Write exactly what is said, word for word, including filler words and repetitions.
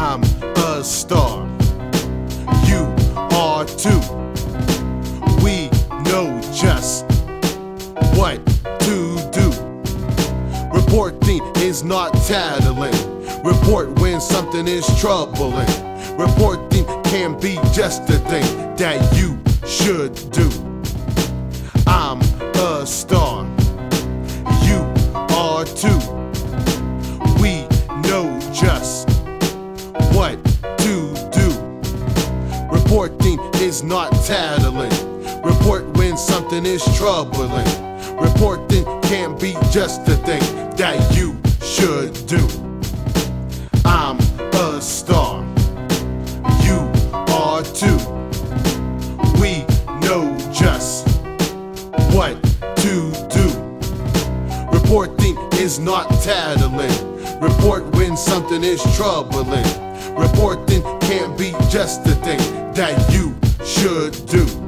I'm a star, you are too. We know just what to do. Reporting is not tattling. Report when something is troubling. Reporting can be just a thing that you should do. I'm a star, you are too. We know just what to do. Reporting is not tattling. Report when something is troubling. Reporting can be just a thing that you should do. I'm a star, you are too. We know just what to do. Reporting is not tattling. Report when something is troubling. Reporting can't be just a thing that you should do.